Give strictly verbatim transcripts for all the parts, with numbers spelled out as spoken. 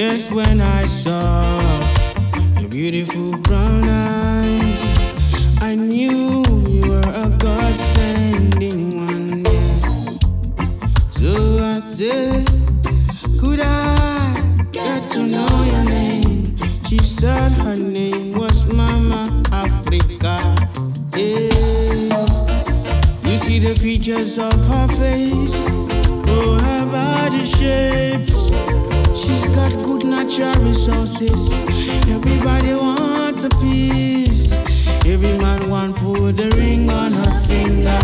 Just when I saw your beautiful brown eyes, I knew you were a God-sending one, yeah. So I said, could I get to know your name? She said her name was Mama Africa, yeah. You see the features of her face, oh, her body shapes. She's got good natural resources. Everybody wants a piece. Every man want put the ring on her finger.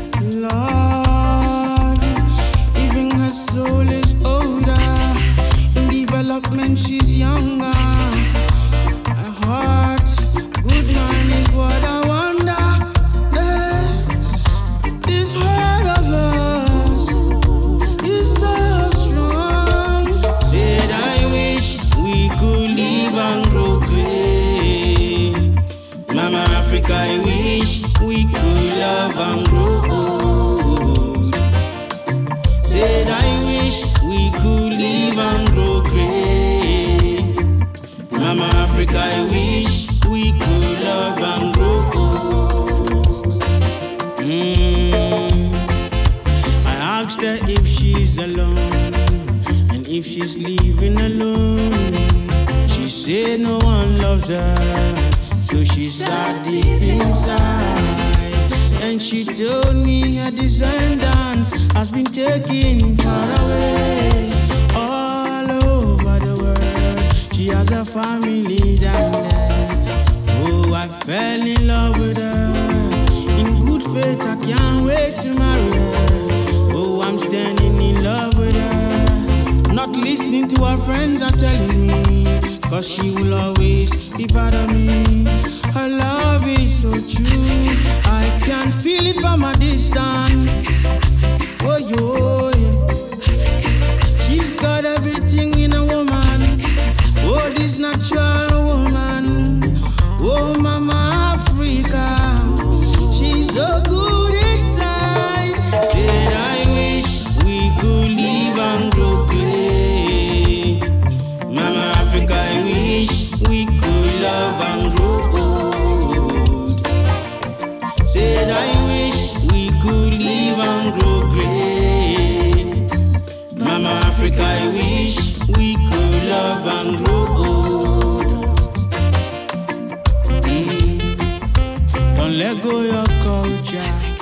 Lord, even her soul is older. In development, she's younger. Her heart, good man is what I wonder. Eh, this heart of hers is so strong. Said I wish we could live and grow great. Mama Africa, I wish we could love and grow old. Said I wish we could live and grow great. Mama Africa, I wish we could love and grow old. Mm. I asked her if she's alone and if she's living alone. She said no one loves her, so she sat deep inside. And she told me her descendants has been taken far away, all over the world. She has a family down there. Oh, I fell in love with her. In good faith, I can't wait to marry her. Oh, I'm standing in love with her. Not listening to what friends are telling me, cause she will always be part of me. Her love is so true, I can feel it from a distance. Oh, yo, yeah. She's got everything in a woman. Oh, this natural woman. Oh, Mama Africa, she's so good inside. Said I wish we could live and grow great. Mama Africa, I wish we could love and grow old. Said I wish we could live and grow great. Mama Africa, I wish we could love and grow old. Mm. Don't let go your culture.